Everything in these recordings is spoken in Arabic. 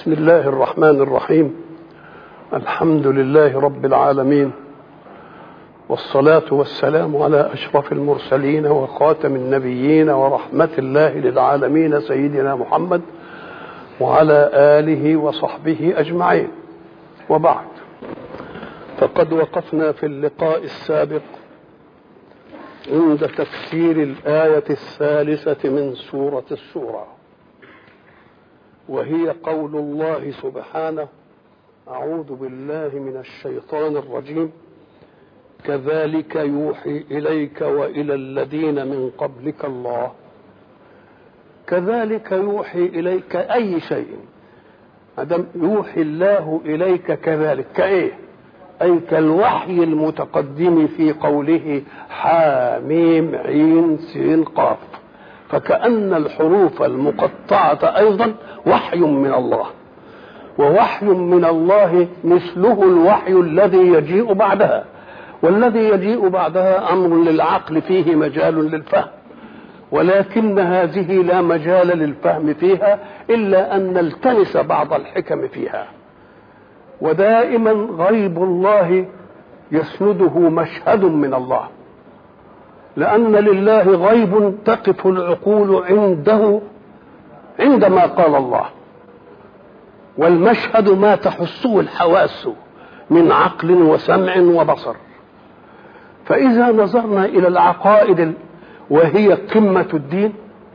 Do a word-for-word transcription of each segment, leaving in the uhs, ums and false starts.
بسم الله الرحمن الرحيم. الحمد لله رب العالمين، والصلاة والسلام على أشرف المرسلين وخاتم النبيين ورحمة الله للعالمين سيدنا محمد وعلى آله وصحبه أجمعين. وبعد، فقد وقفنا في اللقاء السابق عند تفسير الآية الثالثة من سورة الشورى، وهي قول الله سبحانه: أعوذ بالله من الشيطان الرجيم، كذلك يوحي إليك وإلى الذين من قبلك الله. كذلك يوحي إليك أي شيء عدم يوحي الله إليك كذلك كإيه؟ أي كالوحي المتقدم في قوله حاميم عين سين قاف، فكأن الحروف المقطعة أيضا وحي من الله، ووحي من الله مثله الوحي الذي يجيء بعدها، والذي يجيء بعدها أمر للعقل فيه مجال للفهم، ولكن هذه لا مجال للفهم فيها إلا أن نلتمس بعض الحكم فيها. ودائما غيب الله يسنده مشهد من الله، لأن لله غيب تقف العقول عنده عندما قال الله، والمشهد ما تحسه الحواس من عقل وسمع وبصر. فإذا نظرنا إلى العقائد وهي قمة الدين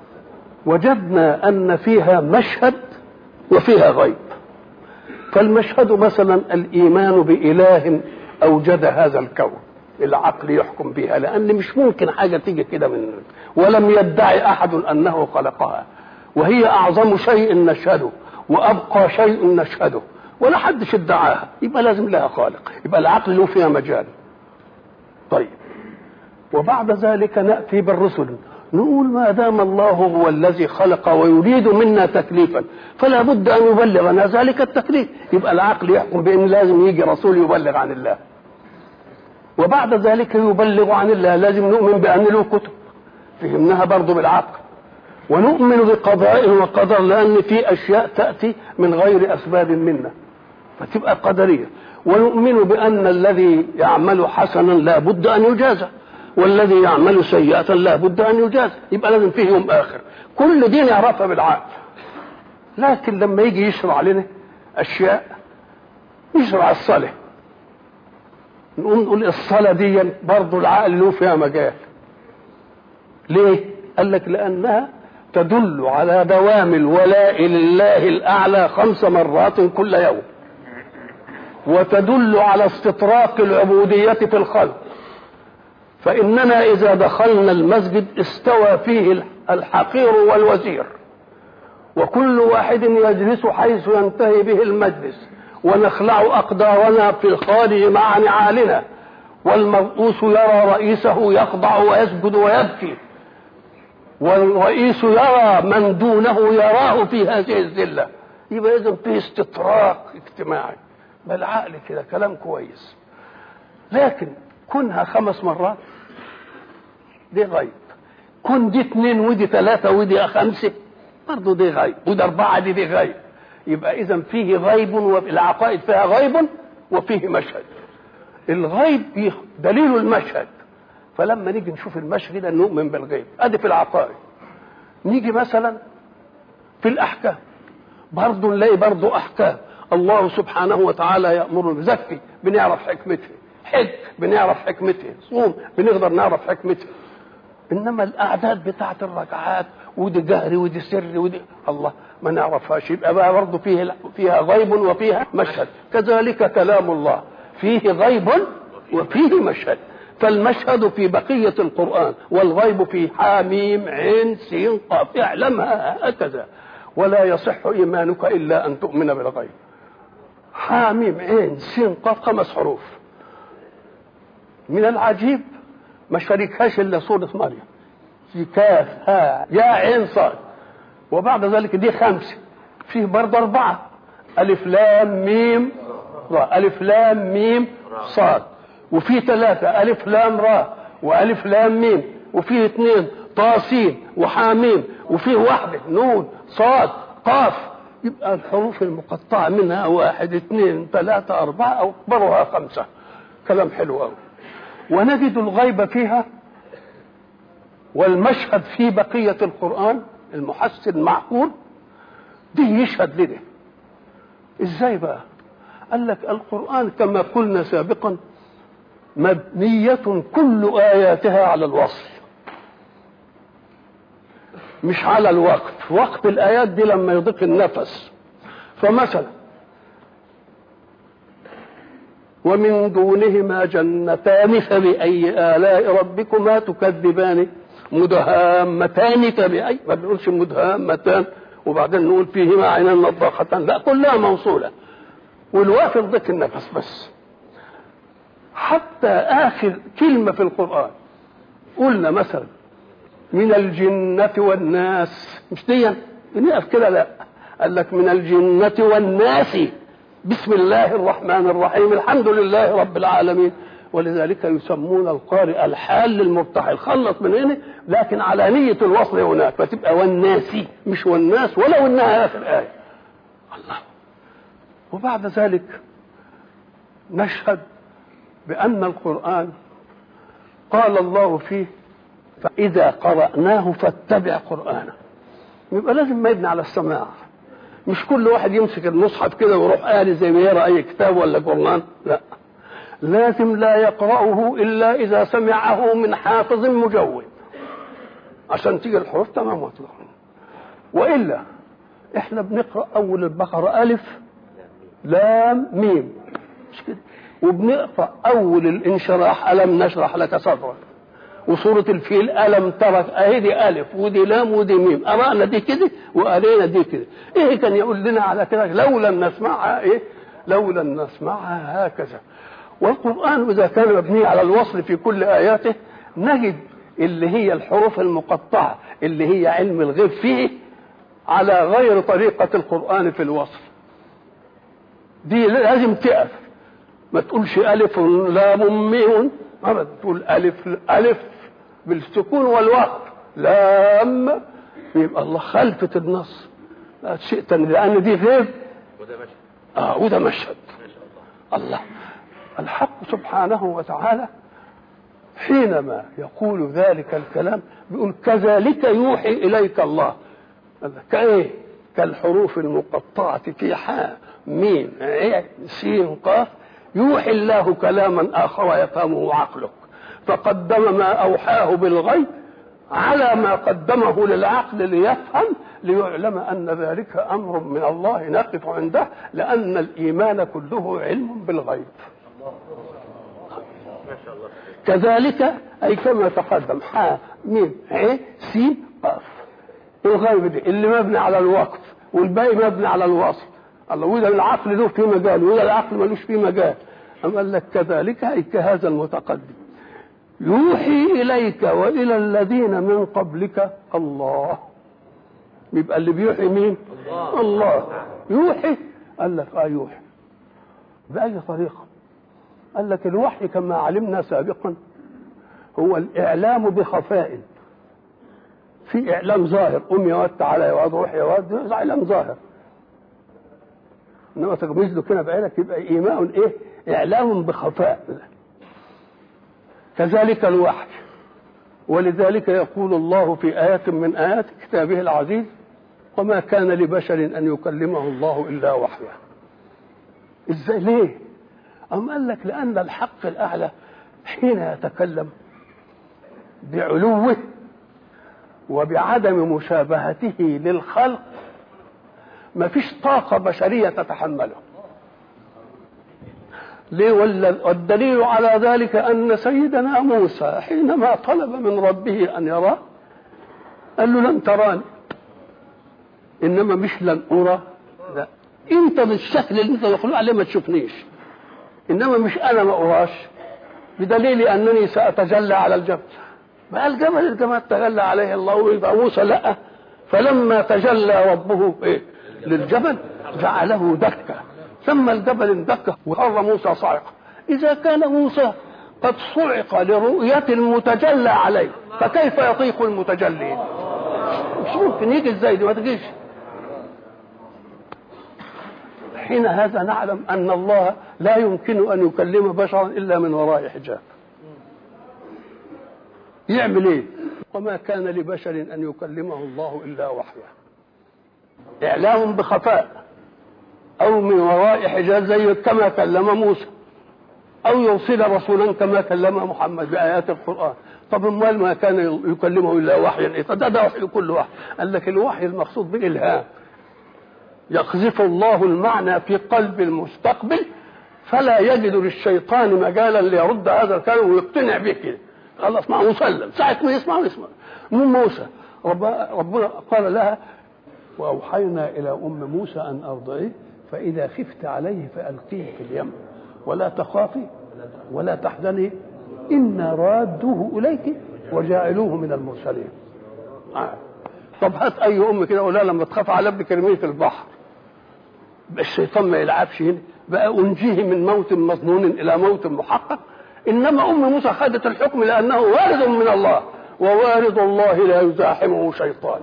وجدنا أن فيها مشهد وفيها غيب. فالمشهد مثلا الإيمان بإله أوجد هذا الكون، العقل يحكم بها، لأن مش ممكن حاجة تيجي كده من، ولم يدعي أحد أنه خلقها، وهي أعظم شيء نشهده وأبقى شيء نشهده، ولا حدش ادعاها، يبقى لازم لها خالق، يبقى العقل له فيها مجال. طيب، وبعد ذلك نأتي بالرسل، نقول ما دام الله هو الذي خلق ويريد منا تكليفا فلا بد أن يبلغنا ذلك التكليف، يبقى العقل يحكم بأن لازم يجي رسول يبلغ عن الله، وبعد ذلك يبلغ عن الله لازم نؤمن بأن له كتب، فهمناها برضو بالعقل، ونؤمن بقضاء وقدر، لأن في أشياء تأتي من غير أسباب منا فتبقى قدرية، ونؤمن بأن الذي يعمل حسنا لا بد أن يجازى، والذي يعمل سيئة لا بد أن يجازى، يبقى لازم فيه يوم آخر. كل دين يعرفها بالعقل، لكن لما يجي يشرع لنا أشياء، يشرع الصلاة، نقول الصلاة دي برضو العقل له فيها مجال. ليه؟ قال لك لأنها تدل على دوام الولاء لله الأعلى خمس مرات كل يوم، وتدل على استطراق العبودية في الخلق. فإننا إذا دخلنا المسجد استوى فيه الحقير والوزير، وكل واحد يجلس حيث ينتهي به المجلس، ونخلع أقدارنا في الخارج مع نعالنا، والمرؤوس يرى رئيسه يخضع ويسجد ويبكي، والرئيس يرى من دونه يراه في هذه الذلة. يبقى إذن فيه استطراق اجتماعي بالعقل كده، كلام كويس. لكن كونها خمس مرات دي غيب، كون دي اتنين ودي ثلاثة ودي خمسة برضو دي غيب، ودي أربعة دي دي غيب. يبقى إذن فيه غيب، والعقائد فيها غيب وفيه مشهد. الغيب دليل المشهد، فلما نيجي نشوف المشهد نؤمن بالغيب، ادي في العقائد. نيجي مثلا في الاحكام برضه نلاقي برضه احكام. الله سبحانه وتعالى يأمر بزكي، بنعرف حكمته، حج بنعرف حكمته، صوم بنقدر نعرف حكمته. انما الاعداد بتاعت الركعات ودي جهري ودي سري ودي الله ما نعرفهاش، يبقى بقى برضه فيه فيها غيب وفيها مشهد. كذلك كلام الله فيه غيب وفيه مشهد، فالمشهد في بقية القرآن، والغيب في حاميم عين سين قاف، اعلمها هكذا، ولا يصح إيمانك إلا أن تؤمن بالغيب. حاميم عين سين قاف خمس حروف. من العجيب ما شاركهاش إلا سورة مريم، في كاف ها يا عين صاد، وبعد ذلك دي خمسة، فيه برضه أربعة، ألف لام ميم را، ألف لام ميم صاد، وفي ثلاثة ألف لام را وألف لام ميم، وفيه اثنين طاسين وحاميم، وفيه واحدة نون صاد قاف. يبقى الحروف المقطعة منها واحد اثنين ثلاثة أربعة أو أكبرها خمسة. كلام حلو أوي. ونجد الغيب فيها والمشهد في بقية القرآن المحسن معقول دي يشهد لده. ازاي بقى؟ قال لك القرآن كما قلنا سابقا مبنية كل آياتها على الوصل مش على الوقت. وقت الآيات دي لما يضيق النفس. فمثلا ومن دونهما جنتان فبأي آلاء ربكما تكذبان مدهامتان فبأي، ما بنقولش مدهامتان وبعدين نقول فيهما عينان نضاختان، لا كلها موصولة والوقت يضيق النفس بس. حتى آخر كلمة في القرآن قلنا مثلا من الجنة والناس، مش دي بنقف كده، لا قال لك من الجنة والناس بسم الله الرحمن الرحيم الحمد لله رب العالمين. ولذلك يسمون القارئ الحال للمرتحل، خلص من هنا لكن على نية الوصل هناك فتبقى والناسي مش والناس ولو انها في الآية. الله. وبعد ذلك نشهد بأن القرآن قال الله فيه فإذا قرأناه فاتبع قرآنه. يبقى لازم ما يبني على السماع، مش كل واحد يمسك المصحف كده ويروح قاري زي ما يرى أي كتاب ولا قرآن، لا لازم لا يقرأه إلا إذا سمعه من حافظ مجود عشان تيجي الحروف تمام وتطلع. وإلا إحنا بنقرأ أول البقرة ألف لام ميم مش كده، وبنقرأ أول الانشراح ألم نشرح لك صدرك، وسورة الفيل ألم ترك أهي دي ألف ودي لام ودي ميم، قرأنا دي كده وقرينا دي كده. إيه كان يقول لنا على كده لو لم نسمعها إيه لو لم نسمعها هكذا. والقرآن إذا كان مبني على الوصل في كل آياته نجد اللي هي الحروف المقطعة اللي هي علم الغيب فيه على غير طريقة القرآن في الوصل. دي لازم تقف، ما تقولش ألف لام ميم، ما تقول ألف ألف بالسكون والوقت لام، يبقى الله خلفت النص لا شيء تاني لأن دي غيب وده مشهد. آه وده مشهد. الله الحق سبحانه وتعالى حينما يقول ذلك الكلام بيقول كذلك يوحي إليك الله. كايه كالحروف المقطعة في حاء ميم عين سين قاف يوحي الله كلاما آخر يفهمه عقلك، فقدم ما أوحاه بالغيب على ما قدمه للعقل ليفهم ليعلم أن ذلك أمر من الله نقف عنده، لأن الإيمان كله علم بالغيب. كذلك أي كما تقدم حاء ميم عين سين قاف. الغيب دي اللي مبني على الوقت والباقي مبني على الوصف. الله وإذا العقل له في مجال وإذا العقل ملوش في مجال. أما قال لك كذلك أي كهذا المتقدم يوحي إليك وإلى الذين من قبلك الله. يبقى اللي بيوحي مين؟ الله, الله. يوحي قال لك آه يوحي بأي طريقة؟ قال لك الوحي كما علمنا سابقا هو الإعلام بخفاء. في إعلام ظاهر قم يا واد تعالى يا واد روح يا واد إعلام ظاهر، إنما تغمز له كده بعينك يبقى إيمان إيه؟ إعلام بخفاء. كذلك الوحي. ولذلك يقول الله في آيات من آيات كتابه العزيز وما كان لبشر أن يكلمه الله إلا وحيا. إزاي ليه؟ أم قال لك لأن الحق الأعلى حين يتكلم بعلوه وبعدم مشابهته للخلق ما فيش طاقة بشرية تتحمله. ليه؟ والدليل على ذلك أن سيدنا موسى حينما طلب من ربه أن يراه قال له لن تراني، إنما مش لن أرى، لا أنت بالشكل اللي أنت يقولوا عليه ما تشوفنيش، إنما مش أنا ما أراش، بدليل أنني سأتجلى على الجبل. بقى الجبل الجبل تجلى عليه الله ويبقى موسى لا، فلما تجلى ربه إيه للجبل جعله دكة، ثم الجبل اندك وخر موسى صاعقا. إذا كان موسى قد صعق لرؤية المتجلى عليه فكيف يطيق المتجلي؟ مش ممكن يجي ازاي دي ما تجيش. حين هذا نعلم أن الله لا يمكن أن يكلم بشرا إلا من وراء حجاب. يعمل إيه؟ وما كان لبشر أن يكلمه الله إلا وحيه، إعلام بخفاء أو من وراء حجاب زي كما كلم موسى، أو يرسل رسولا كما كلم محمد بآيات القرآن. طب امال ما كان يكلمه إلا وحيا؟ ده ده وحي كل وحي. قال لك الوحي المقصود بالإلهام، يقذف الله المعنى في قلب المستقبل فلا يجد للشيطان مجالا ليرد هذا الكلام ويقتنع به كده، خلاص مع مسلم ساعة ما يسمع ويسمع. من موسى ربنا قال لها وأوحينا إلى أم موسى أن أرضعيه فإذا خفت عليه فألقيه في اليم ولا تخافي ولا تحزني إنا رادوه إليك وجاعلوه من المرسلين. آه. طب هات أي أم كده ولا لما تخاف على ابنك ارميه في البحر، الشيطان ما يلعبش هنا بقى، أنجيه من موت مظنون إلى موت محقق. إنما أم موسى خدت الحكم لأنه وارد من الله، ووارد الله لا يزاحمه شيطان.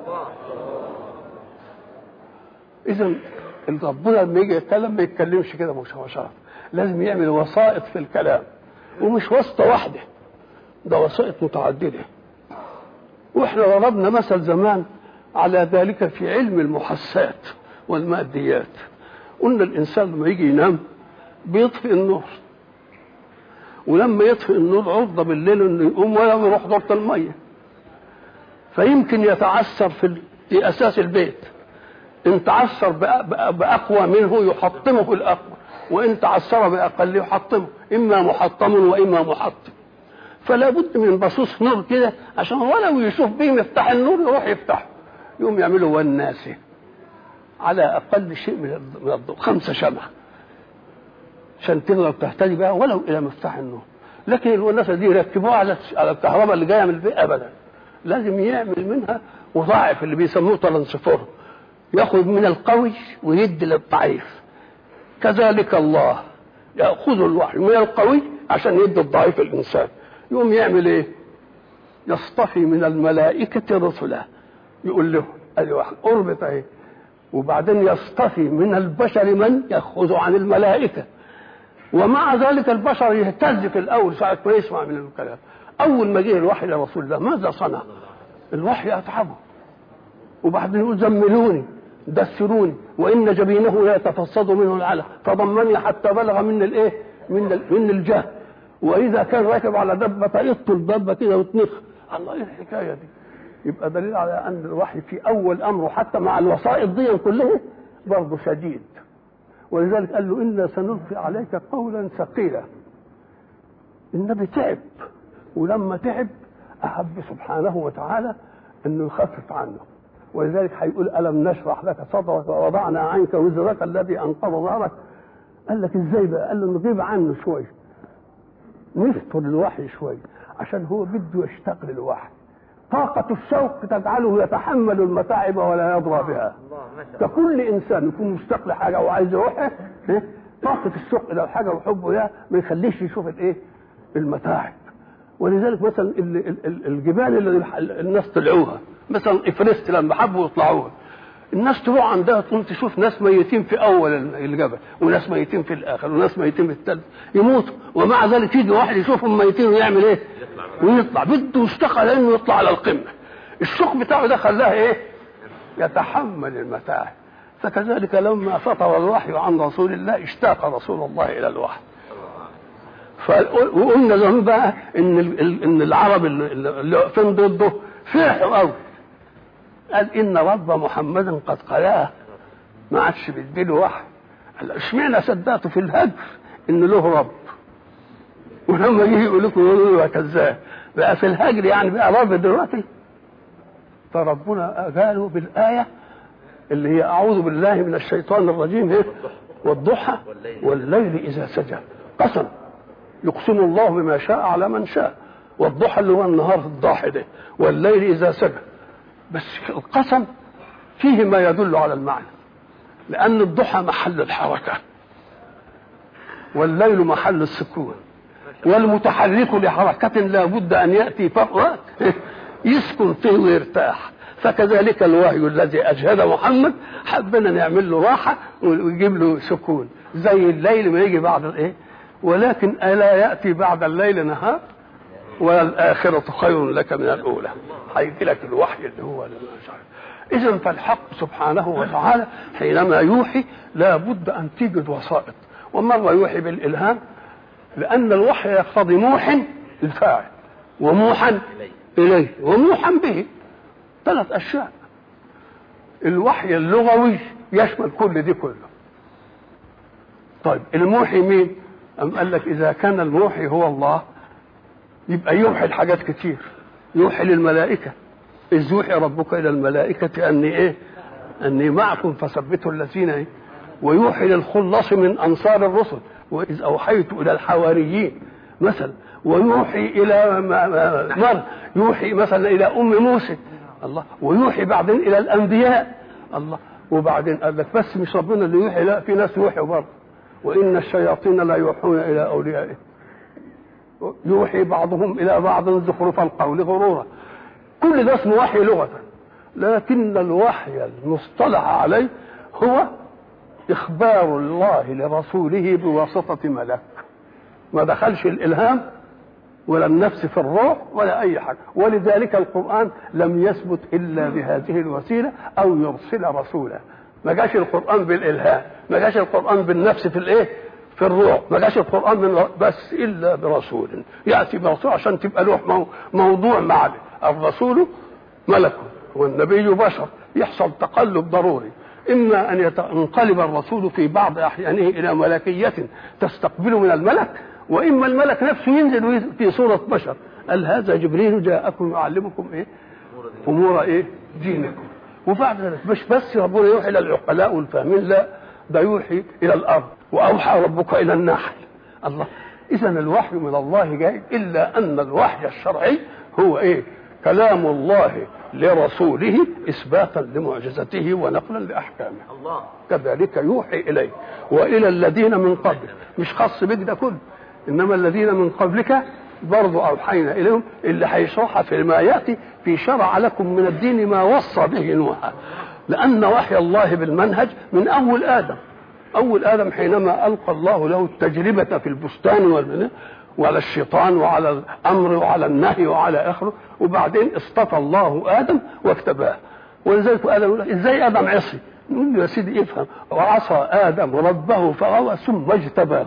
إذا ربنا لما يجي يتكلم ما يتكلمش كده مباشرة، لازم يعمل وسائط في الكلام، ومش واسطة واحدة، ده وسائط متعددة. واحنا ضربنا مثل زمان على ذلك في علم المحسات والماديات. قلنا الإنسان لما يجي ينام بيطفئ النور، ولما يطفئ النور عرضة بالليل انه يقوم ولا يروح دورة المية، فيمكن يتعثر في, في أساس البيت. إن تعثر بأقوى منه يحطمه الأقوى، وإن تعثر بأقل يحطمه، إما محطم وإما محطم. فلا بد من بصوص نور كده عشان ولو يشوف بيه مفتاح النور يروح يفتحه، يقوم يعملوا والناس على أقل شيء من الضوء خمسة شمعة عشان تقدر تهتدي بها ولو إلى مفتاح النور. لكن الوناسة دي يركبوها على على الكهرباء اللي جاية من البيت أبدا، لازم يعمل منها وضاعف اللي بيسموه ترانسفور، يأخذ من القوي ويدي للضعيف. كذلك الله يأخذ الوحي من القوي عشان يدي الضعيف الإنسان. يقوم يعمل إيه؟ يصطفي من الملائكة رسلا، يقول له أدي واحد أربط أهي، وبعدين يصطفي من البشر من يأخذ عن الملائكة. ومع ذلك البشر يهتز في الأول ساعة ما يسمع من الكلام. أول ما جه الوحي لرسول الله ماذا صنع؟ الوحي أتعبه، وبعدين يقول زملوني دسروني وإن جبينه لا يتفصد منه العلق فضمني حتى بلغ من الإيه؟ من ال... من الجهل. وإذا كان راكب على دبة يطل الدبة كده وتنخ. الله إيه الحكاية دي؟ يبقى دليل على أن الوحي في أول أمره حتى مع الوسائط دي كلها برضه شديد. ولذلك قال له إنا سنلقي عليك قولا ثقيلا. النبي تعب، ولما تعب أحب سبحانه وتعالى أنه يخفف عنه، ولذلك هيقول ألم نشرح لك صدرك ووضعنا عنك وزرك الذي أنقض ظهرك. قال لك إزاي بقى؟ قال له نغيب عنه شوية، نفطر الوحي شوية، عشان هو بده يشتاق للوحي. طاقة الشوق تجعله يتحمل المتاعب ولا يضرى بها. ككل إنسان يكون مشتاق لحاجة وعايز يروحها، طاقة الشوق إلى الحاجة وحبه لها ما يخليش يشوف الإيه؟ المتاعب. ولذلك مثلا الجبال اللي الناس طلعوها، مثلا إفرست لما حبوا يطلعوها، الناس تروح عندها تقوم تشوف ناس ميتين في أول الجبل وناس ميتين في الآخر وناس ميتين في الثالث، يموتوا، ومع ذلك يجي واحد يشوفهم ميتين ويعمل إيه؟ ويطلع، بده يشتاق لأنه يطلع على القمة. الشوق بتاعه ده خلاه إيه؟ يتحمل المتاعب. فكذلك لما فطر الوحي عن رسول الله اشتاق رسول الله إلى الوحي. وقلنا زمان بقى ان ان العرب اللي واقفين ضده فرحوا قوي، قال ان رب محمد قد قلاه، ما عادش بيديله وحي. قال اشمعنى صدقته في الهجر ان له رب، ولما يجي يقول لكم يقولوا له كذاب. بقى في الهجر يعني بقى رب دلوقتي. فربنا قالوا بالايه اللي هي اعوذ بالله من الشيطان الرجيم ايه؟ والضحى والليل اذا سجى، قسم يقسم الله بما شاء على من شاء. والضحى اللي هو النهار الضاحي ده، والليل اذا سجى. بس القسم فيه ما يدل على المعنى، لان الضحى محل الحركه والليل محل السكون، والمتحرك لحركه لا بد ان ياتي فوق يسكن فيه ويرتاح. فكذلك الوحي الذي أجهد محمد حبنا نعمل له راحة ويجيب له سكون زي الليل ما يجي بعد الايه، ولكن ألا يأتي بعد الليل نهار والآخرة خير لك من الأولى. هيجي لك الوحي اللي هو إذن فالحق سبحانه وتعالى حينما يوحي لا بد أن تجد وسائط. ومرة يوحي بالإلهام لأن الوحي يقتضي موحى الفاعل وموحى إليه وموحى به، ثلاث أشياء. الوحي اللغوي يشمل كل دي كله. طيب الموحي مين؟ أم قال لك إذا كان الموحي هو الله يبقى يوحي الحاجات كتير. يوحي للملائكة إذ يوحي ربك إلى الملائكة أني إيه؟ أني معكم فثبتوا الذين إيه؟ ويوحي للخلص من أنصار الرسل وإذ أوحيت إلى الحواريين مثلا، ويوحي إلى مر يوحي مثلا إلى أم موسى الله، ويوحي بعدين إلى الأنبياء الله. وبعدين قال لك بس مش ربنا اللي يوحي، لا في ناس يوحي برضه، وإن الشياطين لا يوحون إلى أوليائهم يوحي بعضهم إلى بعض زخرف القول غرورا. كل ده اسمه وحي لغة، لكن الوحي المصطلح عليه هو إخبار الله لرسوله بواسطة ملك، ما دخلش الإلهام ولا النفس في الروح ولا أي حاجة. ولذلك القرآن لم يثبت إلا بهذه الوسيلة أو يرسل رسولا. ما جاش القرآن بالإلهام، ما جاش القرآن بالنفس في الإيه؟ في الروح، ما جاش القرآن من بس إلا برسول يأتي برسول عشان تبقى له موضوع معه. الرسول ملك والنبي بشر، يحصل تقلب ضروري، إما أن ينقلب الرسول في بعض أحيانه إلى ملكية تستقبل من الملك، وإما الملك نفسه ينزل في صورة بشر. قال هذا جبريل جاءكم يعلمكم إيه؟ أمور إيه؟ دينكم. وبعد ذلك مش بس ربنا يوحي إلى العقلاء والفاهمين، لا ده يوحي إلى الأرض وأوحى ربك إلى النحل الله. إذن الوحي من الله جاي، إلا أن الوحي الشرعي هو إيه؟ كلام الله لرسوله إثباتا لمعجزته ونقلا لأحكامه الله. كذلك يوحي إليه وإلى الذين من قبلك، مش خاص بك ده كله، إنما الذين من قبلك برضو أوحينا إليهم، اللي هيشرحها فيما يأتي في شرع لكم من الدين ما وصى به نوحا. لأن وحي الله بالمنهج من أول آدم. أول آدم حينما ألقى الله له التجربة في البستان والبناء وعلى الشيطان وعلى الأمر وعلى النهي وعلى آخره، وبعدين اصطفى الله آدم واكتباه. ولذلك آدم يقول إزاي آدم عصي؟ نقول له يا سيدي افهم، وعصى آدم ربه فغوى ثم اجتباه.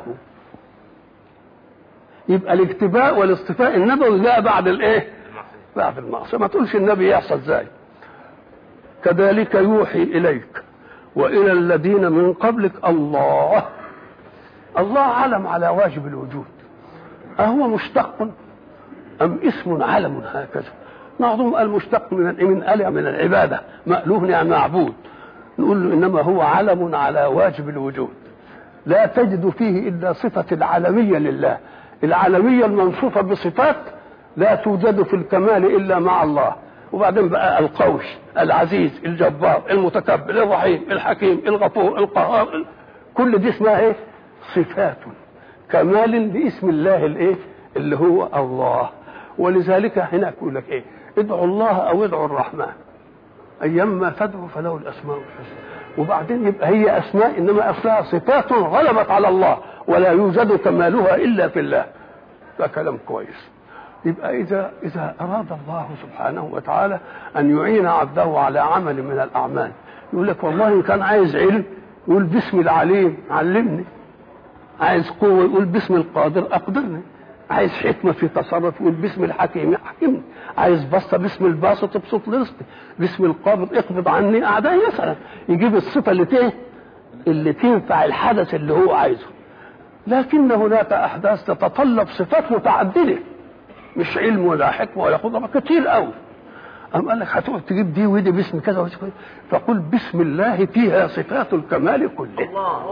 يبقى الاجتباء والاصطفاء النبوي جاء بعد الايه؟ بعد المعصية. ما تقولش النبي يحصل ازاي. كذلك يوحي إليك وإلى الذين من قبلك. الله الله علم على واجب الوجود، أهو مشتق أم اسم علم هكذا؟ بعضهم قال مشتق من من أله من العبادة، مألوه يعني معبود. نقول له إنما هو علم على واجب الوجود، لا تجد فيه إلا صفة العالمية لله. العالمية المنصوفة بصفات لا توجد في الكمال إلا مع الله. وبعدين بقى القوي العزيز الجبار المتكبر الرحيم الحكيم الغفور القهار، كل دي اسمها ايه؟ صفات كمال باسم الله الايه؟ اللي هو الله. ولذلك هنا يقول لك ايه؟ ادعوا الله او ادعوا الرحمن ايما تدعوا فله الاسماء الحسنى. وبعدين يبقى هي اسماء انما اصلها صفات غلبت على الله ولا يوجد كمالها الا في الله. ده كلام كويس. يبقى إذا إذا أراد الله سبحانه وتعالى أن يعين عبده على عمل من الأعمال، يقول لك والله إن كان عايز علم يقول باسم العليم علمني، عايز قوة يقول باسم القادر أقدرني، عايز حكمة في تصرف يقول باسم الحكيم حكمني، عايز بسطة باسم الباسط ابسط رزقي، باسم القابض اقبض عني أعدائي مثلا. يجيب الصفة اللي تيه اللي تنفع الحدث اللي هو عايزه. لكن هناك أحداث تتطلب صفات متعددة، مش علم ولا حكمه ولا قدره كتير قوي. قام قال لك هتقعد تجيب دي ودي باسم كذا وكذا، فقل بسم الله فيها صفات الكمال كله.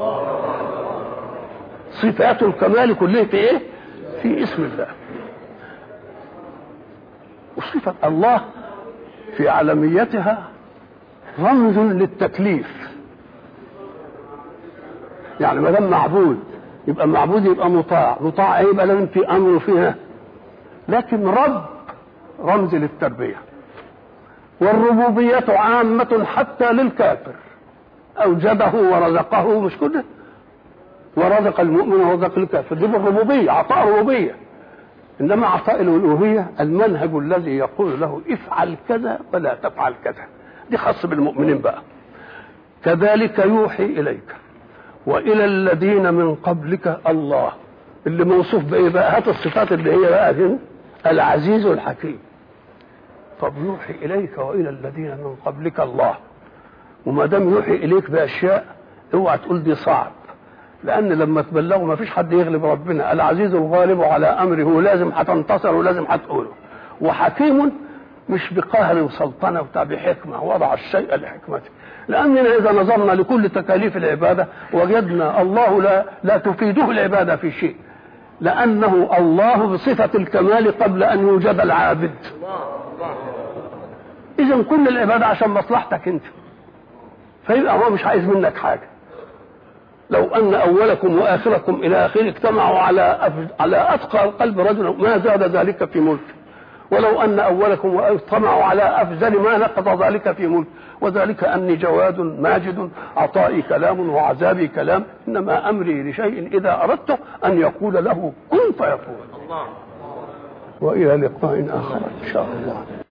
صفات الكمال كله في ايه؟ في اسم الله. وصفة الله في علميتها رمز للتكليف. يعني ما دام معبود يبقى معبود يبقى مطاع، مطاع يبقى لازم في امر فيها. لكن رب رمز للتربية. والربوبية عامة حتى للكافر، أوجده ورزقه، مش كده؟ ورزق المؤمن ورزق الكافر، دي بالربوبية، عطاء ربوبية. إنما عطاء الألوهية المنهج الذي يقول له افعل كذا ولا تفعل كذا، دي خاص بالمؤمنين بقى. كذلك يوحي إليك وإلى الذين من قبلك الله، اللي موصوف بإيه بقى؟ هات الصفات اللي هي بقى هنا، العزيز الحكيم. طب يوحي إليك وإلى الذين من قبلك الله، وما دام يوحي إليك بأشياء اوعى تقول دي صعب، لأن لما تبلغوا ما فيش حد يغلب ربنا، العزيز الغالب على أمره، لازم هتنتصر ولازم هتقوله. وحكيم مش بقهر وسلطنة وبتاع، بحكمة، وضع الشيء لحكمته. لأننا إذا نظرنا لكل تكاليف العبادة وجدنا الله لا, لا تفيده العبادة في شيء، لأنه الله بصفة الكمال قبل أن يوجد العابد. إذن كل العبادة عشان مصلحتك أنت، فيبقى هو مش عايز منك حاجة. لو أن أولكم وآخركم إلى آخره اجتمعوا على على أتقى قلب رجل ما زاد ذلك في ملك، ولو أن أولكم واجتمعوا على أفزل ما نقض ذلك في ملك. وذلك أني جواد ماجد، عطائي كلام وعذابي كلام، إنما أمري لشيء إذا أردت أن يقول له كن فيكون. وإلى لقاء آخر إن شاء الله.